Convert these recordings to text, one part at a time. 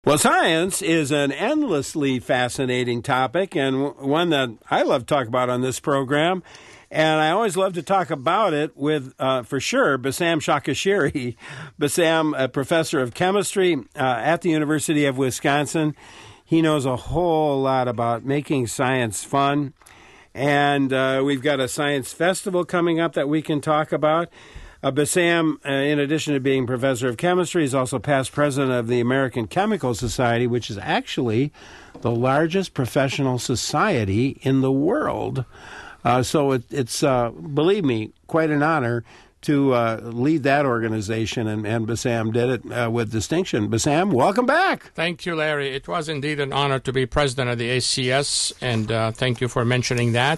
Well, science is an endlessly fascinating topic and one that I love to talk about on this program. And I always love to talk about it with, for sure, Bassam Shakashiri. Bassam, a professor of chemistry at the University of Wisconsin. He knows a whole lot about making science fun. And we've got a science festival coming up that we can talk about. Bassam, in addition to being professor of chemistry, is also past president of the American Chemical Society, which is actually the largest professional society in the world. So it's believe me, quite an honor to lead that organization, and Bassam did it with distinction. Bassam, welcome back. Thank you, Larry. It was indeed an honor to be president of the ACS, and thank you for mentioning that.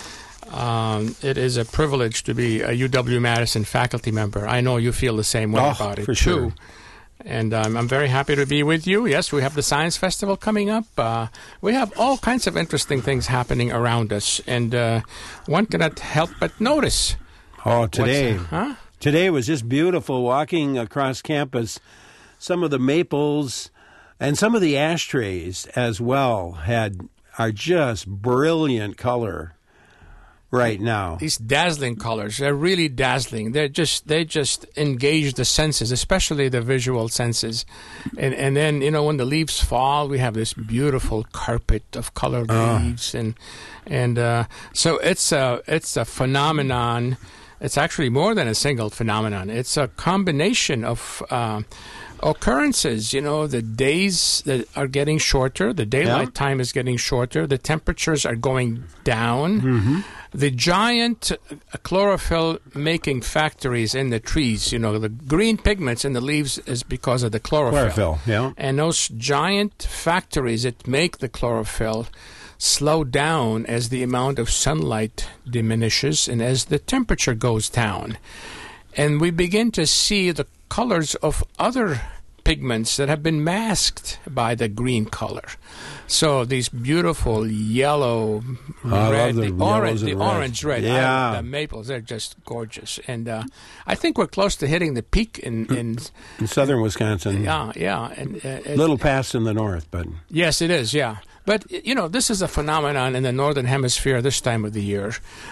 It is a privilege to be a UW-Madison faculty member. I know you feel the same way about it, for too. Sure. And I'm very happy to be with you. Yes, we have the Science Festival coming up. We have all kinds of interesting things happening around us, and one cannot help but notice. Oh, today was just beautiful walking across campus. Some of the maples and some of the ashtrays as well are just brilliant color right now. These dazzling colors, they're really dazzling. They just engage the senses, especially the visual senses. And then, when the leaves fall, we have this beautiful carpet of colored leaves. And so it's a phenomenon. It's actually more than a single phenomenon. It's a combination of occurrences. The days that are getting shorter, the daylight time is getting shorter, the temperatures are going down. Mm-hmm. The giant chlorophyll-making factories in the trees, the green pigments in the leaves is because of the chlorophyll. Yeah. And those giant factories that make the chlorophyll slow down as the amount of sunlight diminishes and as the temperature goes down. And we begin to see the colors of other pigments that have been masked by the green color. So these beautiful yellow, red, the orange red, the maples, they're just gorgeous. And I think we're close to hitting the peak in southern Wisconsin. Yeah. And little past in the north, but yes, it is. Yeah. But, this is a phenomenon in the northern hemisphere this time of the year.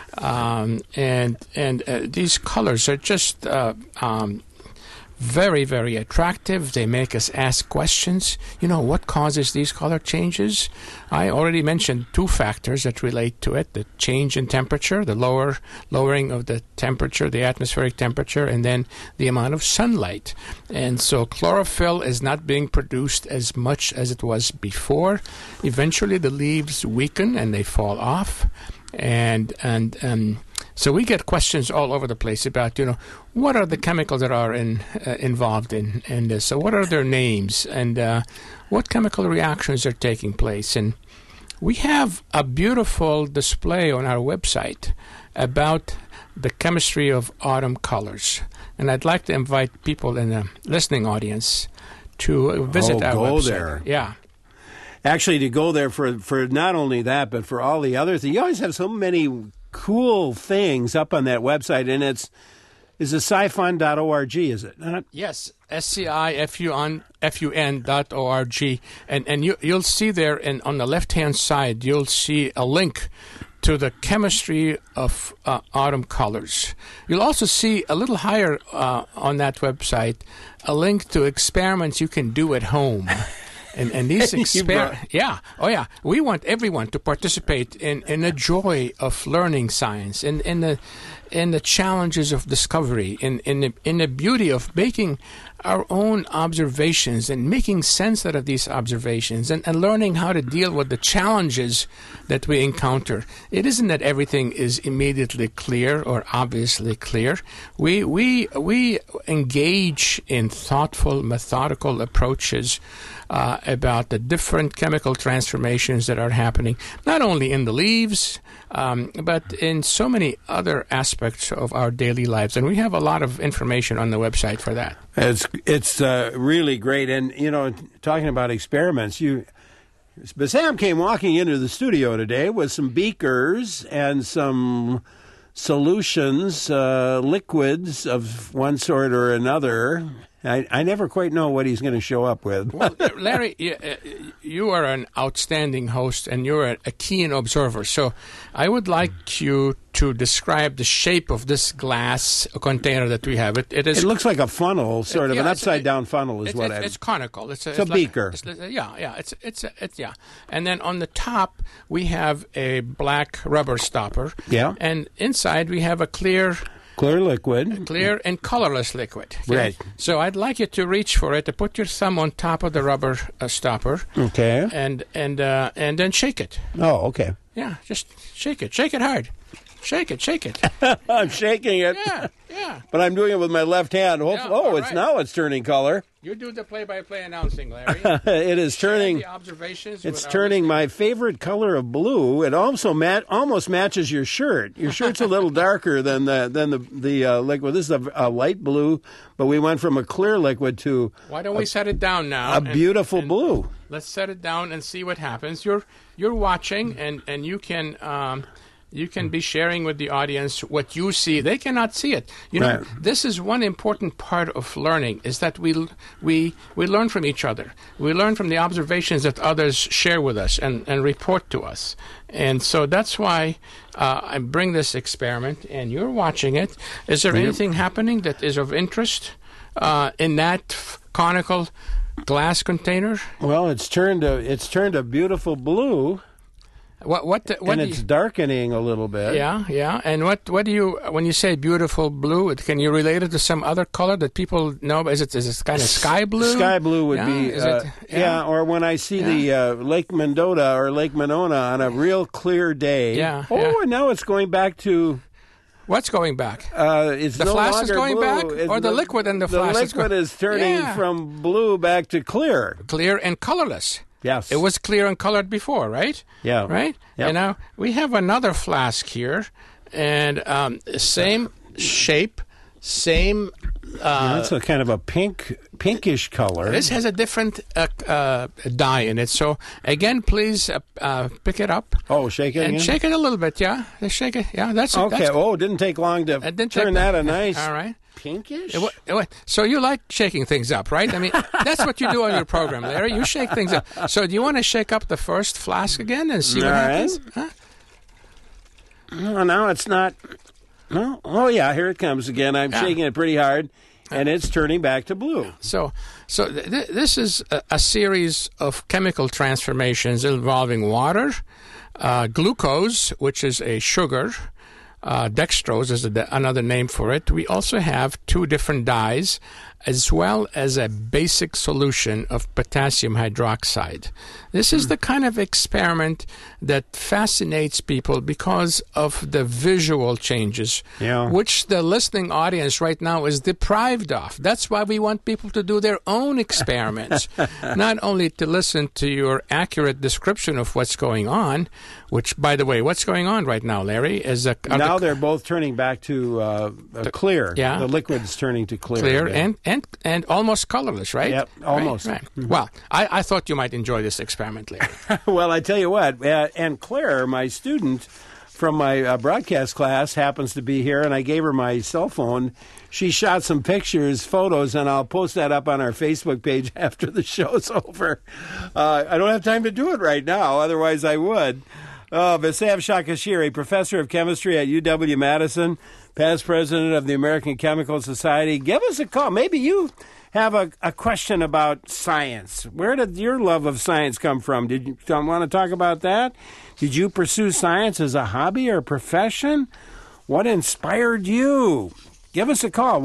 And these colors are just very, very attractive. They make us ask questions. What causes these color changes? I already mentioned two factors that relate to it: the change in temperature, the lowering of the temperature, the atmospheric temperature, and then the amount of sunlight. And so chlorophyll is not being produced as much as it was before. Eventually the leaves weaken and they fall off. And so we get questions all over the place about, what are the chemicals that are involved in this? So what are their names? And what chemical reactions are taking place? And we have a beautiful display on our website about the chemistry of autumn colors. And I'd like to invite people in the listening audience to visit our website. There. Yeah. Actually, to go there for not only that, but for all the other things. You always have so many cool things up on that website, and is it scifun.org, is it? Yes, scifun.org. And you'll see there, and on the left-hand side, you'll see a link to the chemistry of autumn colors. You'll also see a little higher on that website a link to experiments you can do at home. And these experiments, we want everyone to participate in the joy of learning science, in the challenges of discovery, in the beauty of making our own observations and making sense out of these observations, and learning how to deal with the challenges that we encounter. It isn't that everything is immediately clear or obviously clear. We engage in thoughtful, methodical approaches about the different chemical transformations that are happening, not only in the leaves, but in so many other aspects of our daily lives. And we have a lot of information on the website for that. It's really great. And, talking about experiments, Bassam came walking into the studio today with some beakers and some solutions, liquids of one sort or another. I never quite know what he's going to show up with. Well, Larry, you are an outstanding host, and you're a keen observer. So I would like you to describe the shape of this glass container that we have. It looks like a funnel, sort of an upside-down funnel is what I... It's conical. It's a beaker. It's And then on the top, we have a black rubber stopper. Yeah. And inside, we have a clear liquid. Clear and colorless liquid. Okay? Right. So I'd like you to reach for it, to put your thumb on top of the rubber stopper. Okay. And then shake it. Oh, okay. Yeah, just shake it. Shake it hard. Shake it. I'm shaking it. Yeah. But I'm doing it with my left hand. Now it's turning color. You do the play-by-play announcing, Larry. It is turning. The observations. It's turning my favorite color of blue. It also almost matches your shirt. Your shirt's a little darker than the liquid. This is a light blue, but we went from a clear liquid to. Why don't we set it down now? A beautiful blue. Let's set it down and see what happens. You're watching, and you can. You can be sharing with the audience what you see. They cannot see it. Right. This is one important part of learning, is that we learn from each other. We learn from the observations that others share with us and report to us. And so that's why I bring this experiment, and you're watching it. Is there anything happening that is of interest in that conical glass container? Well, it's turned a beautiful blue. And it's darkening a little bit. Yeah. And what do you, when you say beautiful blue, can you relate it to some other color that people know? Is it kind of sky blue? Sky blue would be, or when I see the Lake Mendota or Lake Monona on a real clear day. And now it's going back to... What's going back? It's the no flask longer is going blue. back, or the liquid in the flask? The liquid is turning from blue back to clear. Clear and colorless. Yes. It was clear and colored before, right? Yeah. Right? Yep. And now we have another flask here, and same shape, same... it's a kind of a pinkish color. This has a different dye in it. So, again, please pick it up. Oh, shake it and again? Shake it a little bit, yeah. Just shake it. Yeah, that's okay. That's, it didn't take long to turn that a nice... All right. Pinkish? So you like shaking things up, right? I mean, that's what you do on your program, Larry. You shake things up. So do you want to shake up the first flask again and see what happens? Huh? Oh, now it's not... No. Oh, yeah, here it comes again. I'm shaking it pretty hard, and it's turning back to blue. So this is a series of chemical transformations involving water, glucose, which is a sugar, dextrose is another name for it. We also have two different dyes, as well as a basic solution of potassium hydroxide. This is the kind of experiment that fascinates people because of the visual changes, which the listening audience right now is deprived of. That's why we want people to do their own experiments, not only to listen to your accurate description of what's going on, which, by the way, what's going on right now, Larry? Now they're both turning back to clear. Yeah. The liquid's turning to clear. Clear and almost colorless, right? Yep, almost. Right. Mm-hmm. Well, I thought you might enjoy this experiment, Larry. Well, I tell you what, and Claire, my student from my broadcast class, happens to be here, and I gave her my cell phone. She shot some pictures, photos, and I'll post that up on our Facebook page after the show's over. I don't have time to do it right now, otherwise I would. Bassam Shakashiri, professor of chemistry at UW-Madison, past president of the American Chemical Society. Give us a call. Maybe you have a question about science. Where did your love of science come from? Did you want to talk about that? Did you pursue science as a hobby or profession? What inspired you? Give us a call,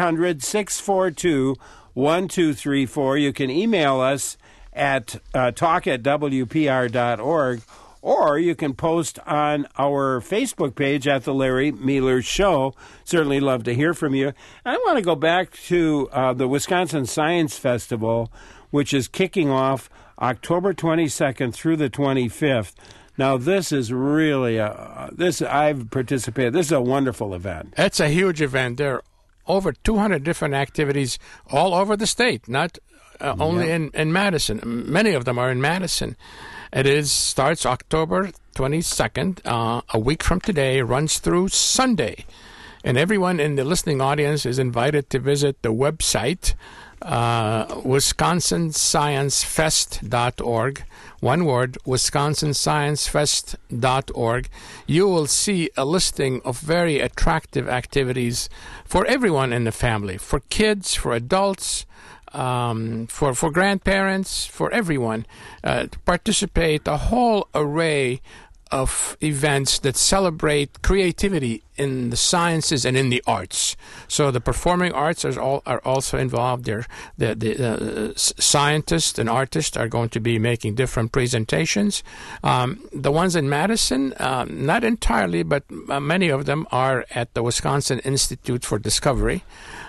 1-800-642-1234. You can email us at talk@wpr.org. Or you can post on our Facebook page at The Larry Mealer Show. Certainly love to hear from you. I want to go back to the Wisconsin Science Festival, which is kicking off October 22nd through the 25th. Now, this is really I've participated. This is a wonderful event. It's a huge event. There are over 200 different activities all over the state, not only in Madison. Many of them are in Madison. It starts October 22nd, a week from today, runs through Sunday. And everyone in the listening audience is invited to visit the website, WisconsinScienceFest.org. One word, WisconsinScienceFest.org. You will see a listing of very attractive activities for everyone in the family, for kids, for adults, for grandparents, for everyone to participate. A whole array of events that celebrate creativity in the sciences and in the arts. So the performing arts are also involved there. The scientists and artists are going to be making different presentations. The ones in Madison, not entirely, but many of them are at the Wisconsin Institute for Discovery.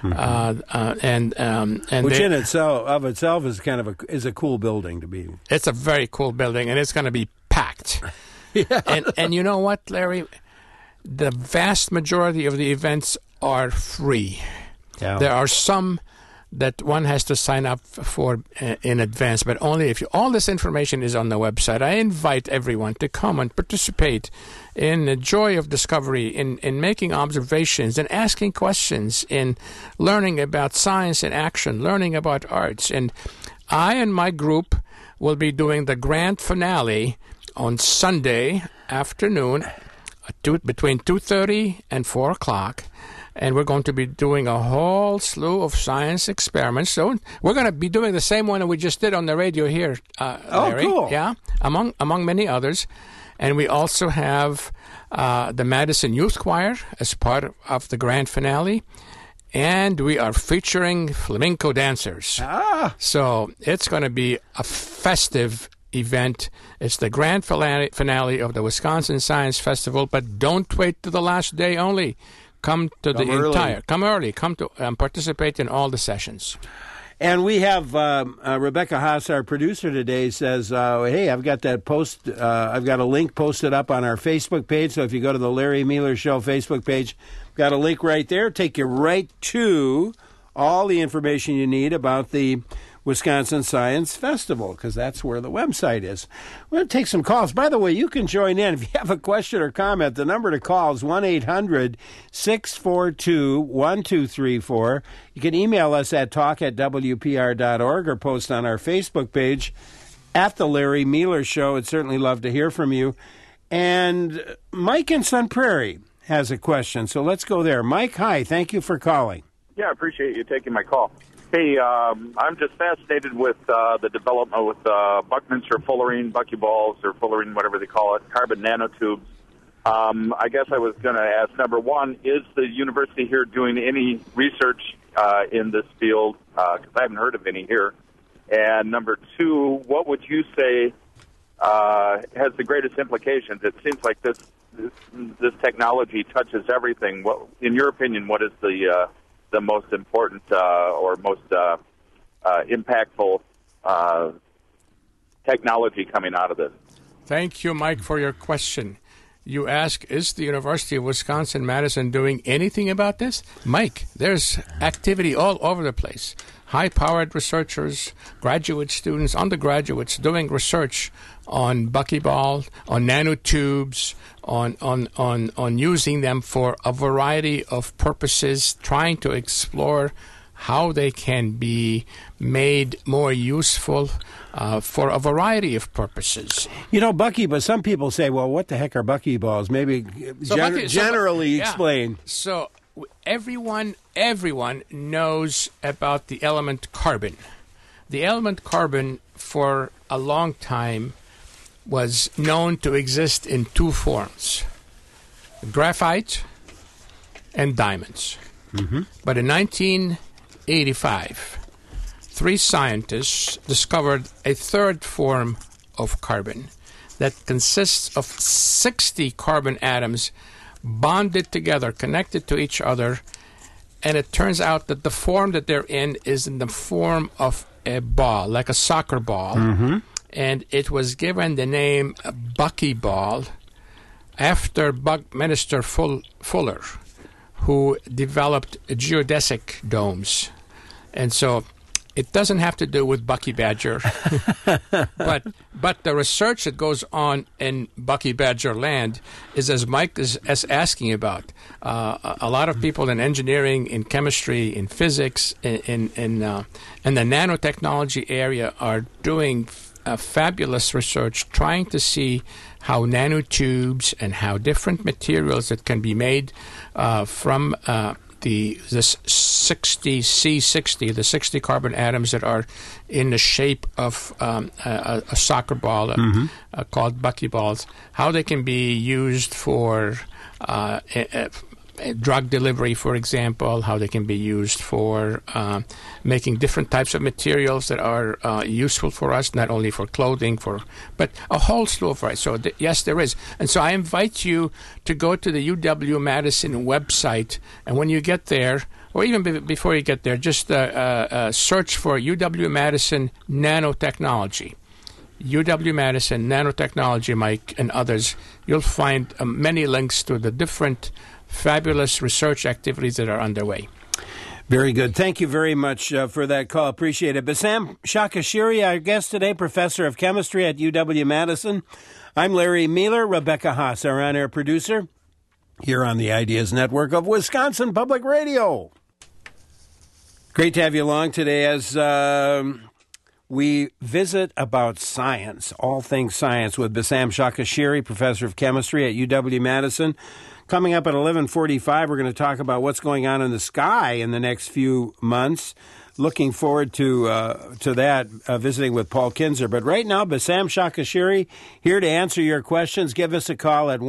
Mm-hmm. Which in itself is kind of a cool building to be. It's a very cool building, and it's going to be packed. Yeah. And you know what, Larry? The vast majority of the events are free. Yeah. There are some that one has to sign up for in advance, but only if all this information is on the website. I invite everyone to come and participate in the joy of discovery, in making observations, and asking questions, in learning about science in action, learning about arts. And I and my group will be doing the grand finale on Sunday afternoon between 2:30 and 4 o'clock, and we're going to be doing a whole slew of science experiments. So we're going to be doing the same one that we just did on the radio here, Larry. Cool. Yeah, among many others. And we also have the Madison Youth Choir as part of the grand finale. And we are featuring flamenco dancers. So it's going to be a festive event. It's the grand finale of the Wisconsin Science Festival, but don't wait to the last day only. Come early. Come to participate in all the sessions. And we have Rebecca Haas, our producer today, says, hey, I've got that post, I've got a link posted up on our Facebook page. So if you go to the Larry Mueller Show Facebook page, got a link right there. Take you right to all the information you need about the Wisconsin Science Festival, because that's where the website is. We're going to take some calls. By the way, you can join in. If you have a question or comment, the number to call is 1-800-642-1234. You can email us at talk@wpr.org or post on our Facebook page at The Larry Mueller Show. I'd certainly love to hear from you. And Mike in Sun Prairie has a question, so let's go there. Mike, hi. Thank you for calling. Yeah, I appreciate you taking my call. Hey, I'm just fascinated with the development with Buckminster fullerene, buckyballs, or fullerene, whatever they call it, carbon nanotubes. I guess I was going to ask, number one, is the university here doing any research in this field? Because I haven't heard of any here. And number two, what would you say has the greatest implications? It seems like this technology touches everything. What, in your opinion, what is the most important or most impactful technology coming out of this? Thank you, Mike, for your question. You ask, is the University of Wisconsin-Madison doing anything about this? Mike, there's activity all over the place. High-powered researchers, graduate students, undergraduates doing research on buckyball, on nanotubes, on using them for a variety of purposes, trying to explore how they can be made more useful for a variety of purposes. You know, but some people say, well, what the heck are buckyballs? Maybe generally explain. So everyone knows about the element carbon. The element carbon for a long time was known to exist in two forms, graphite and diamonds. Mm-hmm. But in 1985, three scientists discovered a third form of carbon that consists of 60 carbon atoms bonded together, connected to each other, and it turns out that the form that they're in is in the form of a ball, like a soccer ball. Mm-hmm. And it was given the name buckyball after Buckminster Fuller, who developed geodesic domes. And so It doesn't have to do with Bucky Badger, but the research that goes on in Bucky Badger land is, as Mike is asking about. A lot of people in engineering, in chemistry, in physics, in the nanotechnology area are doing fabulous research, trying to see how nanotubes and how different materials that can be made from this 60 carbon atoms that are in the shape of a soccer ball called buckyballs, how they can be used for drug delivery, for example, how they can be used for making different types of materials that are useful for us, not only for clothing, but a whole slew of variety. So yes, there is. And so I invite you to go to the UW-Madison website, and when you get there, or even before you get there, just search for UW-Madison Nanotechnology. UW-Madison Nanotechnology, Mike, and others. You'll find many links to the different fabulous research activities that are underway. Very good. Thank you very much for that call. Appreciate it. Bassam Shakashiri, our guest today, professor of chemistry at UW-Madison. I'm Larry Mueller, Rebecca Haas, our on-air producer, here on the Ideas Network of Wisconsin Public Radio. Great to have you along today as we visit about science, all things science, with Bassam Shakashiri, professor of chemistry at UW-Madison. Coming up at 11:45, we're going to talk about what's going on in the sky in the next few months. Looking forward to that, visiting with Paul Kinzer. But right now, Bassam Shakashiri here to answer your questions. Give us a call at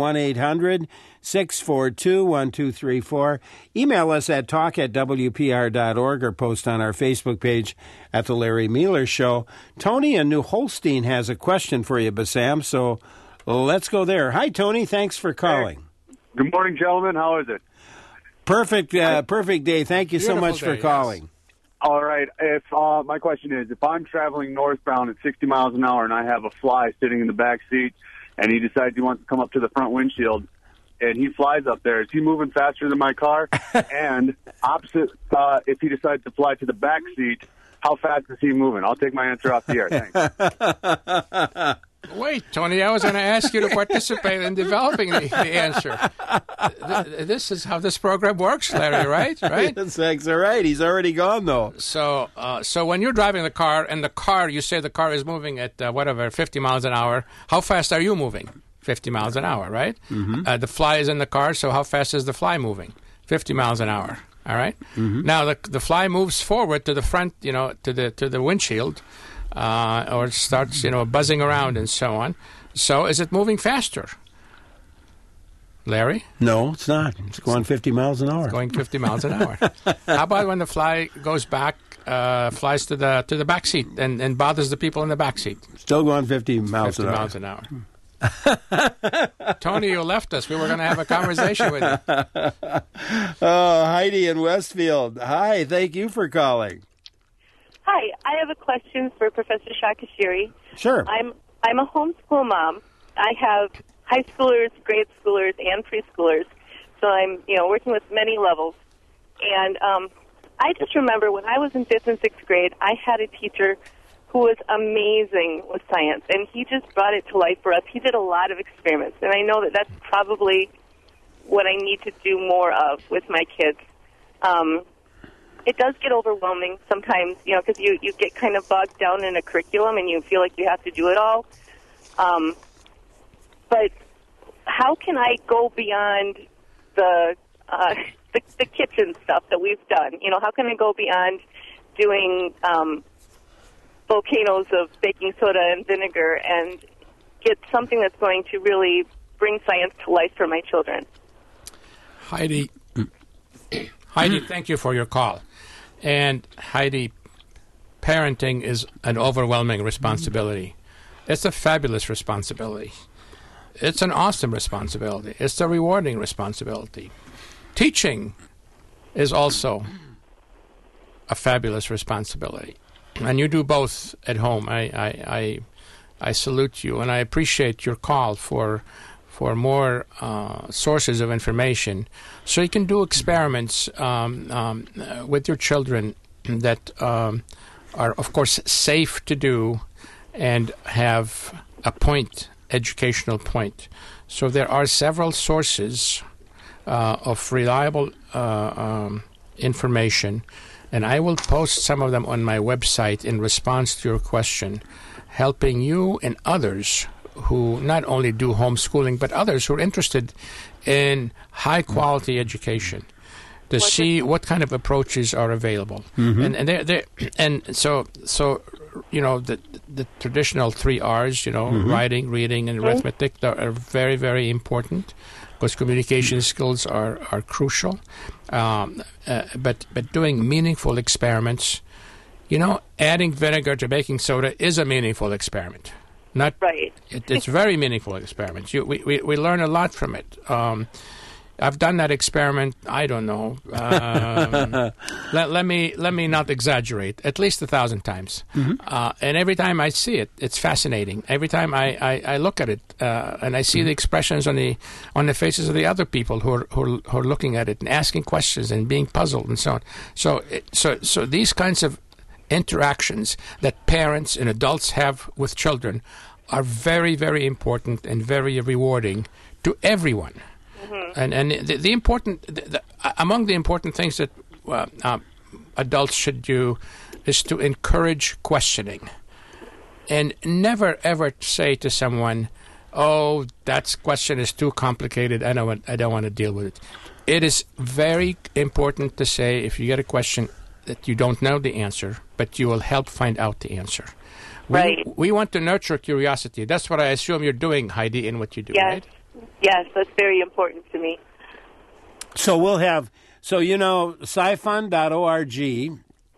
1-800-642-1234. Email us at talk@wpr.org or post on our Facebook page at The Larry Mueller Show. Tony in New Holstein has a question for you, Bassam, so let's go there. Hi, Tony. Thanks for calling. Hey. Good morning, gentlemen. How is it? Perfect day. Thank you so much for calling. Yes. All right. If my question is, if I'm traveling northbound at 60 miles an hour and I have a fly sitting in the back seat and he decides he wants to come up to the front windshield and he flies up there, is he moving faster than my car? And opposite, if he decides to fly to the back seat, how fast is he moving? I'll take my answer off the air. Thanks. Wait, Tony, I was going to ask you to participate in developing the answer. This is how this program works, Larry, right? That's all right. He's already gone, though. So when you're driving the car, and you say the car is moving at, 50 miles an hour, how fast are you moving? 50 miles an hour, right? Mm-hmm. The fly is in the car, so how fast is the fly moving? 50 miles an hour, all right? Mm-hmm. Now, the fly moves forward to the front, to the windshield, or it starts, buzzing around and so on. So is it moving faster? Larry? No, it's not. It's going 50 miles an hour. Going 50 miles an hour. How about when the fly goes back, flies to the back seat and bothers the people in the back seat? Still going 50 miles an hour. 50 miles an hour. Tony, you left us. We were going to have a conversation with you. Oh, Heidi in Westfield. Hi, thank you for calling. Hi, I have a question for Professor Shakashiri. Sure. I'm a homeschool mom. I have high schoolers, grade schoolers, and preschoolers. So I'm, working with many levels. And I just remember when I was in 5th and 6th grade, I had a teacher who was amazing with science, and he just brought it to life for us. He did a lot of experiments, and I know that that's probably what I need to do more of with my kids. It does get overwhelming sometimes, because you get kind of bogged down in a curriculum and you feel like you have to do it all. But how can I go beyond the kitchen stuff that we've done? How can I go beyond doing volcanoes of baking soda and vinegar and get something that's going to really bring science to life for my children? Heidi, thank you for your call. And Heidi, parenting is an overwhelming responsibility. It's a fabulous responsibility. It's an awesome responsibility. It's a rewarding responsibility. Teaching is also a fabulous responsibility. And you do both at home. I salute you, and I appreciate your call for more sources of information, so you can do experiments with your children that are of course safe to do and have a educational point. So there are several sources of reliable information, and I will post some of them on my website in response to your question, helping you and others who not only do homeschooling, but others who are interested in high-quality education to see what kind of approaches are available. And so the traditional 3 R's, writing, reading, and arithmetic are very, very important because communication skills are crucial. But doing meaningful experiments, adding vinegar to baking soda is a meaningful experiment. Not right. It's very meaningful experiments. We learn a lot from it. I've done that experiment. I don't know. Let me not exaggerate. At least 1,000 times. And every time I see it, it's fascinating. Every time I look at it and I see the expressions on the faces of the other people who are looking at it and asking questions and being puzzled and so on. So these kinds of interactions that parents and adults have with children are very, very important and very rewarding to everyone. And the important among the important things that adults should do is to encourage questioning, and never ever say to someone, "Oh, that question is too complicated. I don't want to deal with it." It is very important to say, if you get a question, that you don't know the answer, but you will help find out the answer. We want to nurture curiosity. That's what I assume you're doing, Heidi, in what you do, right? Yes, that's very important to me. So we'll have, scifun.org,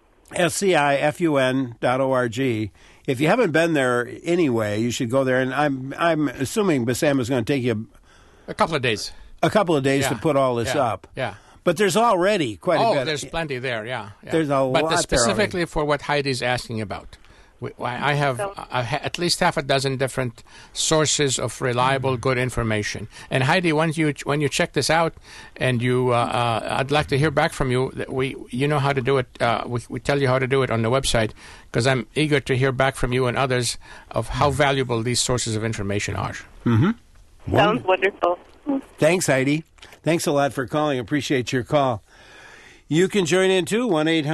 SCIFUN.org. If you haven't been there anyway, you should go there. And I'm assuming Bassam is going to take you a couple of days. To put all this up. Yeah. But there's already quite a bit. Oh, there's plenty there, yeah. There's a lot But specifically for what Heidi's asking about. I have at least half a dozen different sources of reliable, good information. And Heidi, when you check this out, and I'd like to hear back from you. You know how to do it. We tell you how to do it on the website, because I'm eager to hear back from you and others of how valuable these sources of information are. Sounds wonderful. Thanks, Heidi. Thanks a lot for calling. Appreciate your call. You can join in, too,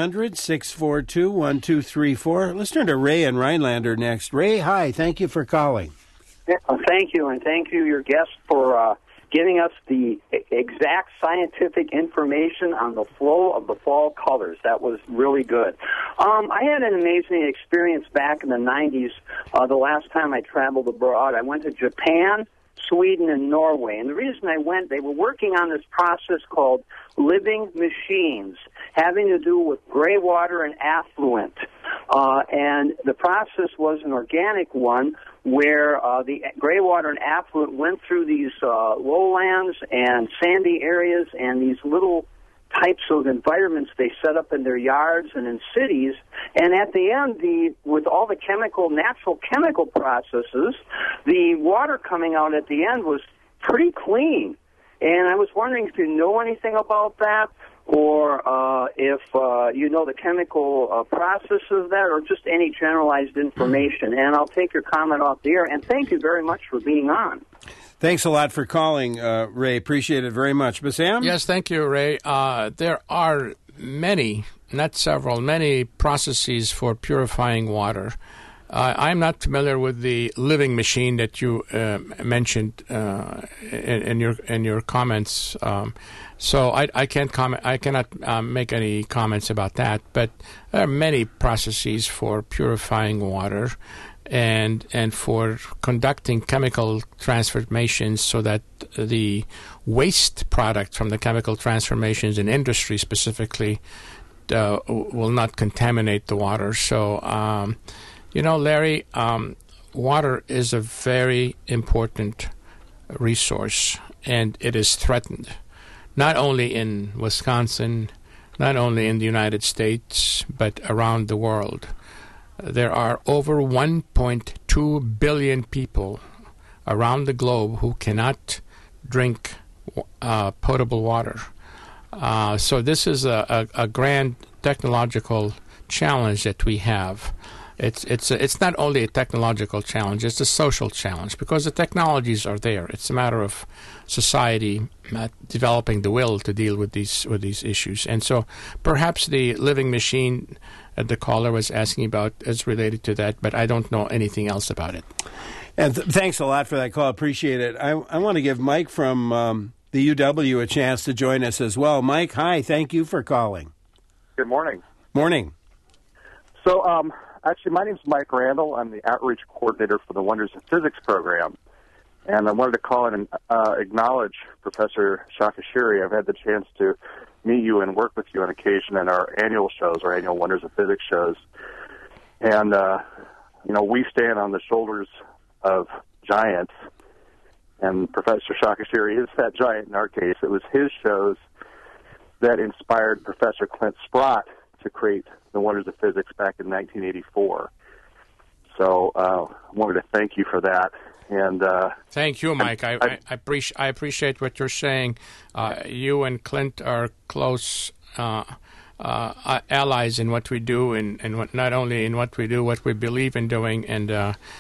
1-800-642-1234. Let's turn to Ray and Rhinelander next. Ray, hi. Thank you for calling. Thank you, and thank you, your guest, for giving us the exact scientific information on the flow of the fall colors. That was really good. I had an amazing experience back in the 90s. The last time I traveled abroad, I went to Japan, Sweden, and Norway. And the reason I went, they were working on this process called living machines, having to do with gray water and affluent. And the process was an organic one where the gray water and affluent went through these lowlands and sandy areas and these little types of environments they set up in their yards and in cities. And at the end, with all the natural chemical processes, the water coming out at the end was pretty clean. And I was wondering if you know anything about that, or if you know the chemical process of that, or just any generalized information. And I'll take your comment off the air. And thank you very much for being on. Thanks a lot for calling, Ray. Appreciate it very much. Bassam? Yes, thank you, Ray. There are many, not several, many processes for purifying water. I'm not familiar with the living machine that you mentioned in your comments, so I can't comment. I cannot make any comments about that. But there are many processes for purifying water, and for conducting chemical transformations so that the waste product from the chemical transformations in industry specifically will not contaminate the water. So. Larry, water is a very important resource, and it is threatened, not only in Wisconsin, not only in the United States, but around the world. There are over 1.2 billion people around the globe who cannot drink potable water. So this is a grand technological challenge that we have. It's not only a technological challenge; it's a social challenge because the technologies are there. It's a matter of society developing the will to deal with these issues. And so, perhaps the living machine that the caller was asking about is related to that, but I don't know anything else about it. And thanks a lot for that call. Appreciate it. I want to give Mike from the UW a chance to join us as well. Mike, hi. Thank you for calling. Good morning. Morning. So, actually, my name's Mike Randall. I'm the outreach coordinator for the Wonders of Physics program. And I wanted to call in and acknowledge Professor Shakashiri. I've had the chance to meet you and work with you on occasion in our annual shows, our annual Wonders of Physics shows. And, we stand on the shoulders of giants. And Professor Shakashiri is that giant in our case. It was his shows that inspired Professor Clint Sprott to create the Wonders of Physics back in 1984. So I wanted to thank you for that. And thank you, Mike. I appreciate what you're saying. You and Clint are close allies in what we do, and not only in what we do, what we believe in doing. And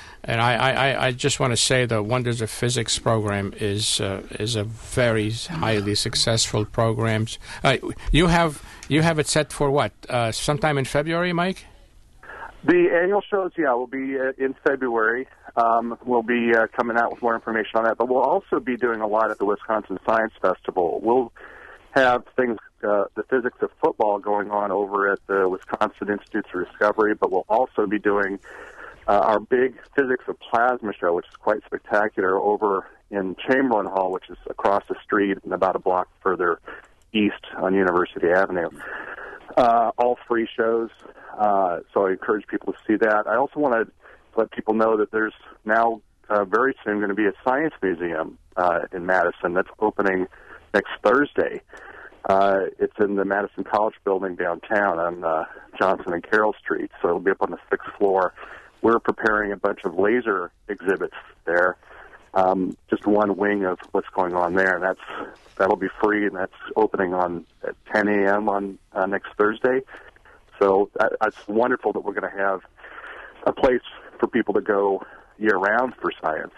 I just want to say the Wonders of Physics program is a very highly successful program. You have it set for what? Sometime in February, Mike? The annual shows, will be in February. We'll be coming out with more information on that, but we'll also be doing a lot at the Wisconsin Science Festival. We'll have things, the physics of football going on over at the Wisconsin Institute for Discovery, but we'll also be doing our big Physics of Plasma show, which is quite spectacular, over in Chamberlain Hall, which is across the street and about a block further east on University Avenue. All free shows, so I encourage people to see that. I also want to let people know that there's now very soon going to be a science museum in Madison that's opening next Thursday. It's in the Madison College building downtown on Johnson and Carroll Street, so it'll be up on the 6th floor. We're preparing a bunch of laser exhibits there, just one wing of what's going on there, and that'll be free, and that's opening at 10 a.m. on next Thursday. So it's wonderful that we're going to have a place for people to go year-round for science.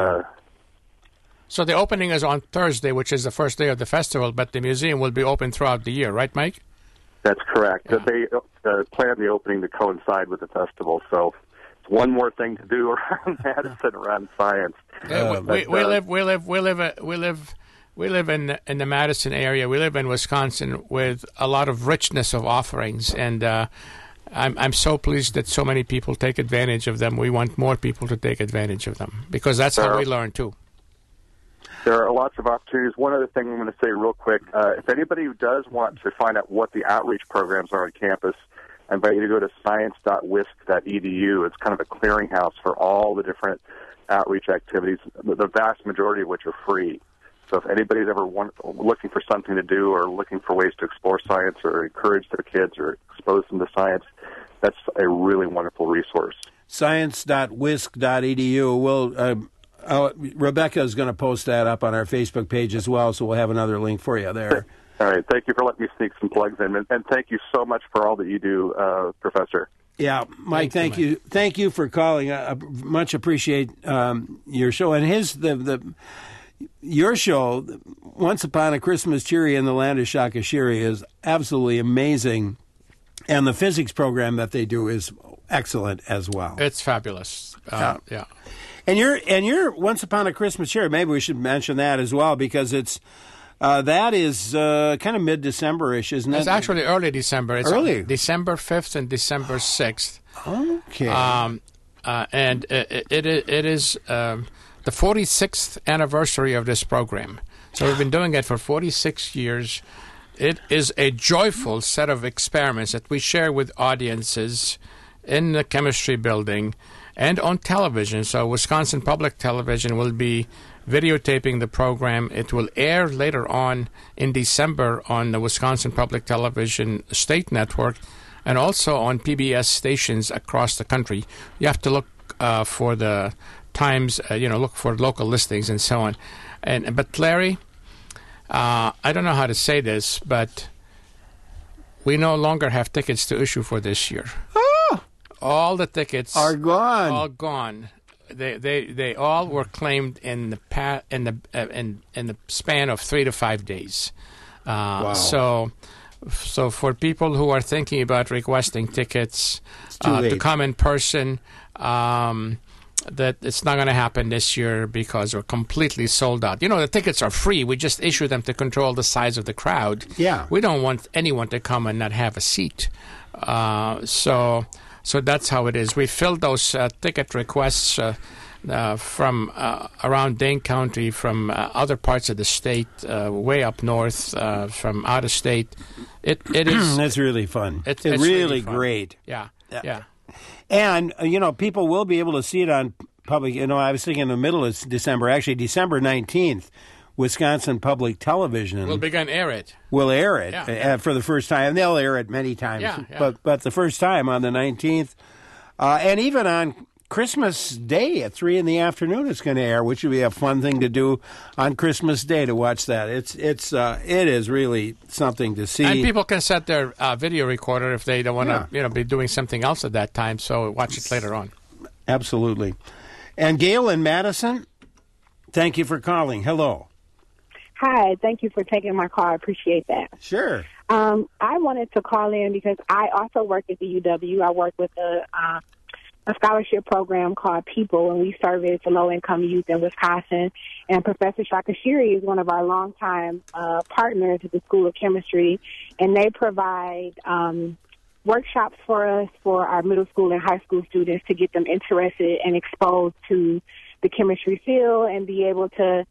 So the opening is on Thursday, which is the first day of the festival, but the museum will be open throughout the year, right, Mike? That's correct. Yeah. They plan the opening to coincide with the festival, so it's one more thing to do around Madison, around science. We live in the Madison area. We live in Wisconsin with a lot of richness of offerings, and I'm so pleased that so many people take advantage of them. We want more people to take advantage of them because that's how we learn too. There are lots of opportunities. One other thing I'm going to say real quick, if anybody who does want to find out what the outreach programs are on campus, I invite you to go to science.wisc.edu. It's kind of a clearinghouse for all the different outreach activities, the vast majority of which are free. So if anybody's ever looking for something to do or looking for ways to explore science or encourage their kids or expose them to science, that's a really wonderful resource. Science.wisc.edu. Rebecca is going to post that up on our Facebook page as well, so we'll have another link for you there. All right. Thank you for letting me sneak some plugs in, and thank you so much for all that you do, Professor. Yeah, Mike, thank you. Thank you for calling. I much appreciate your show. And your show, Once Upon a Christmas Cheery in the Land of Shakashiri, is absolutely amazing. And the physics program that they do is excellent as well. It's fabulous. Yeah. And you're Once Upon a Christmas Cheery. Maybe we should mention that as well because it's that is kind of mid-December-ish, isn't it? It's actually early December. It's early. December 5th and December 6th. Okay. And it is the 46th anniversary of this program. So we've been doing it for 46 years. It is a joyful set of experiments that we share with audiences in the chemistry building and on television. So Wisconsin Public Television will be videotaping the program. It will air later on in December on the Wisconsin Public Television State Network and also on PBS stations across the country. You have to look for the times, look for local listings and so on. But Larry, I don't know how to say this, but we no longer have tickets to issue for this year. Oh, all the tickets are gone. All gone. They all were claimed in the span of 3 to 5 days. Wow. So for people who are thinking about requesting tickets to come in person, that it's not going to happen this year because we're completely sold out. You know, the tickets are free. We just issue them to control the size of the crowd. Yeah. We don't want anyone to come and not have a seat. So that's how it is. We filled those ticket requests from around Dane County, from other parts of the state, way up north, from out of state. It is. It's really fun. It's really fun. Great. Yeah. And, people will be able to see it on public. I was thinking in the middle of December, actually December 19th, Wisconsin Public Television will begin air it. Will air it for the first time. They'll air it many times, but the first time on the 19th. And even on Christmas Day at 3 in the afternoon, it's going to air, which would be a fun thing to do on Christmas Day to watch that. It is really something to see. And people can set their video recorder if they don't want to, be doing something else at that time. So watch it later on. Absolutely. And Gail in Madison, thank you for calling. Hello. Hi, thank you for taking my call. I appreciate that. Sure. I wanted to call in because I also work at the UW. I work with a scholarship program called People, and we service low-income youth in Wisconsin. And Professor Shakashiri is one of our longtime partners at the School of Chemistry, and they provide workshops for us for our middle school and high school students to get them interested and exposed to the chemistry field and be able to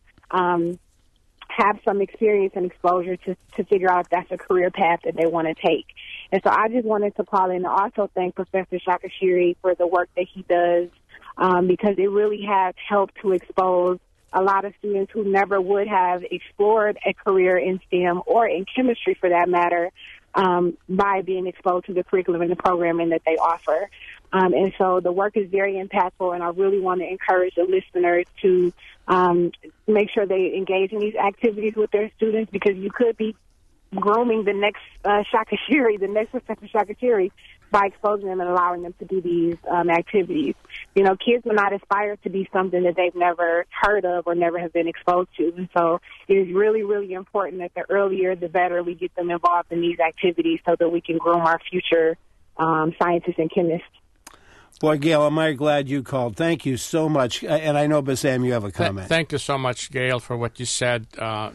have some experience and exposure to figure out if that's a career path that they want to take. And so I just wanted to call in and also thank Professor Shakashiri for the work that he does because it really has helped to expose a lot of students who never would have explored a career in STEM or in chemistry for that matter by being exposed to the curriculum and the programming that they offer. And so the work is very impactful, and I really want to encourage the listeners to make sure they engage in these activities with their students because you could be grooming the next Shakashiri, the next Professor Shakashiri, by exposing them and allowing them to do these activities. Kids will not aspire to be something that they've never heard of or never have been exposed to. And so it is really, really important that the earlier, the better we get them involved in these activities so that we can groom our future scientists and chemists. Boy, Gail, I'm very glad you called. Thank you so much. And I know, Bassam, you have a comment. Thank you so much, Gail, for what you said.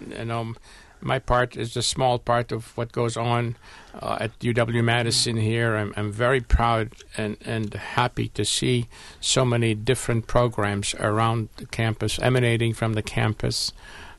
My part is a small part of what goes on at UW-Madison here. I'm very proud and happy to see so many different programs around the campus, emanating from the campus,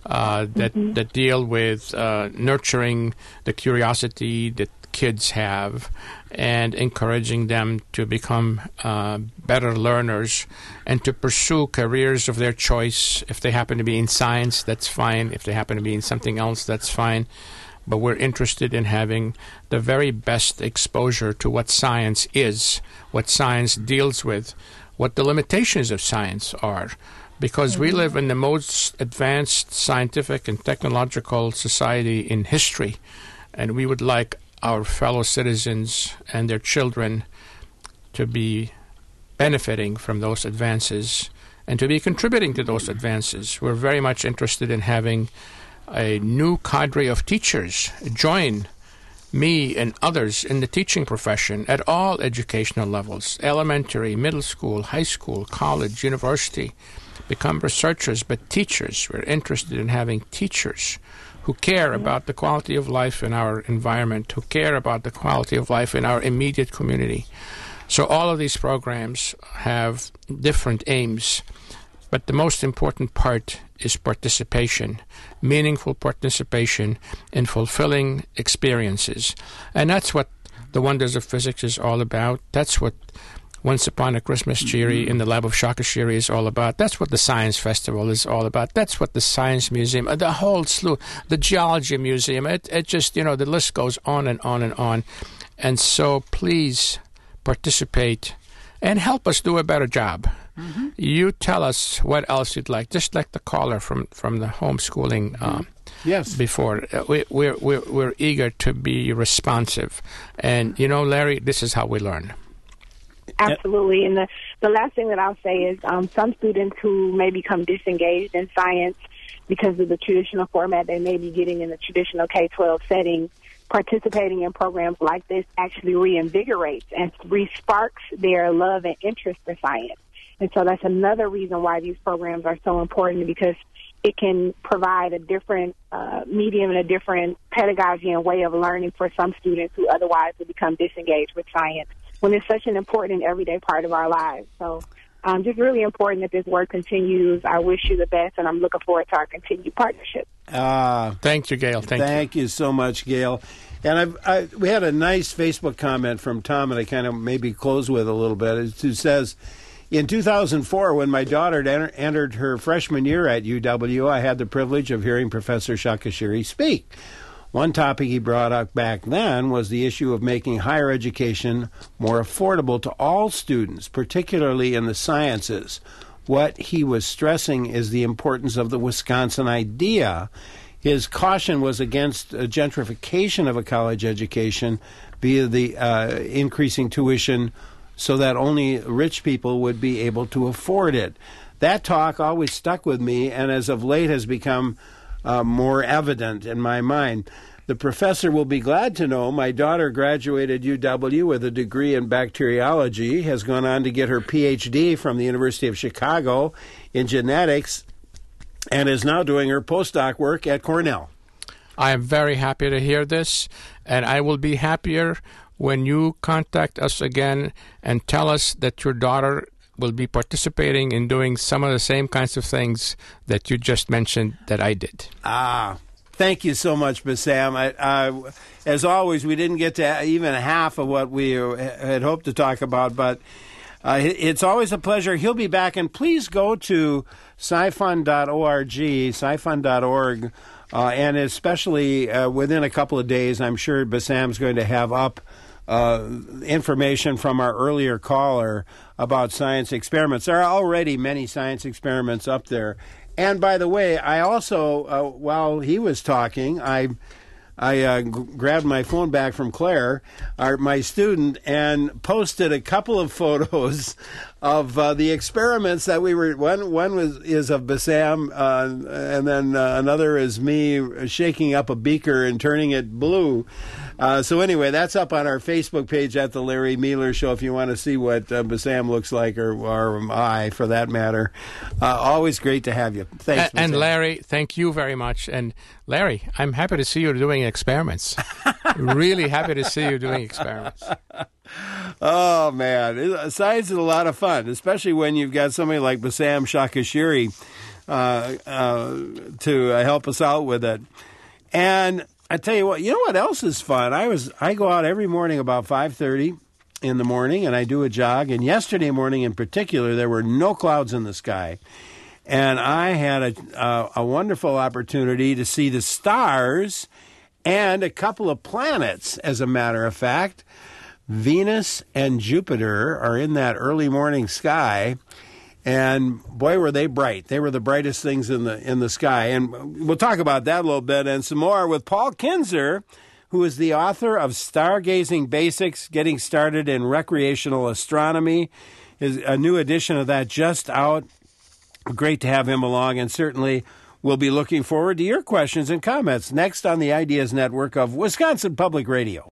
that deal with nurturing the curiosity that kids have and encouraging them to become better learners and to pursue careers of their choice. If they happen to be in science, that's fine. If they happen to be in something else, that's fine. But we're interested in having the very best exposure to what science is, what science deals with, what the limitations of science are. Because we live in the most advanced scientific and technological society in history, and we would like our fellow citizens and their children to be benefiting from those advances and to be contributing to those advances. We're very much interested in having a new cadre of teachers join me and others in the teaching profession at all educational levels, elementary, middle school, high school, college, university, become researchers, but teachers. We're interested in having teachers who care about the quality of life in our environment, who care about the quality of life in our immediate community. So all of these programs have different aims, but the most important part is participation, meaningful participation in fulfilling experiences. And that's what the Wonders of Physics is all about. That's what Once Upon a Christmas Cheery in the Lab of Shakashiri is all about. That's what the Science Festival is all about. That's what the Science Museum, the whole slew, the Geology Museum, it just, the list goes on and on and on. And so please participate and help us do a better job. You tell us what else you'd like, just like the caller from the homeschooling Yes. before. We're eager to be responsive. And, Larry, this is how we learn. Absolutely. And the last thing that I'll say is some students who may become disengaged in science because of the traditional format they may be getting in the traditional K-12 setting, participating in programs like this actually reinvigorates and re-sparks their love and interest for science. And so that's another reason why these programs are so important, because it can provide a different medium and a different pedagogy and way of learning for some students who otherwise would become disengaged with science when it's such an important and everyday part of our lives. So just really important that this work continues. I wish you the best, and I'm looking forward to our continued partnership. Thank you, Gail. Thank you so much, Gail. And we had a nice Facebook comment from Tom, and I kind of maybe close with a little bit, who says, in 2004, when my daughter entered her freshman year at UW, I had the privilege of hearing Professor Shakashiri speak. One topic he brought up back then was the issue of making higher education more affordable to all students, particularly in the sciences. What he was stressing is the importance of the Wisconsin idea. His caution was against a gentrification of a college education via the increasing tuition so that only rich people would be able to afford it. That talk always stuck with me, and as of late has become more evident in my mind. The professor will be glad to know my daughter graduated UW with a degree in bacteriology, has gone on to get her PhD from the University of Chicago in genetics, and is now doing her postdoc work at Cornell. I am very happy to hear this, and I will be happier when you contact us again and tell us that your daughter will be participating in doing some of the same kinds of things that you just mentioned that I did. Thank you so much, Bassam. As always, we didn't get to even half of what we had hoped to talk about, but it's always a pleasure. He'll be back, and please go to scifund.org, scifund.org, and especially within a couple of days, I'm sure Bassam's going to have up information from our earlier caller about science experiments. There are already many science experiments up there. And by the way, I also, while he was talking, I grabbed my phone back from Claire, my student, and posted a couple of photos of the experiments that we were. One is of Bassam, and then another is me shaking up a beaker and turning it blue. So anyway, that's up on our Facebook page at The Larry Mealer Show if you want to see what Bassam looks like, or I, for that matter. Always great to have you. Thanks, and Larry, thank you very much. And Larry, I'm happy to see you doing experiments. Really happy to see you doing experiments. Oh, man. Science is a lot of fun, especially when you've got somebody like Bassam Shakashiri to help us out with it. And I tell you what else is fun? I go out every morning about 5:30 in the morning, and I do a jog. And yesterday morning in particular, there were no clouds in the sky. And I had a wonderful opportunity to see the stars and a couple of planets, as a matter of fact. Venus and Jupiter are in that early morning sky, and boy, were they bright. They were the brightest things in the sky. And we'll talk about that a little bit and some more with Paul Kinzer, who is the author of Stargazing Basics, Getting Started in Recreational Astronomy. Is a new edition of that just out. Great to have him along, and certainly we'll be looking forward to your questions and comments next on the Ideas Network of Wisconsin Public Radio.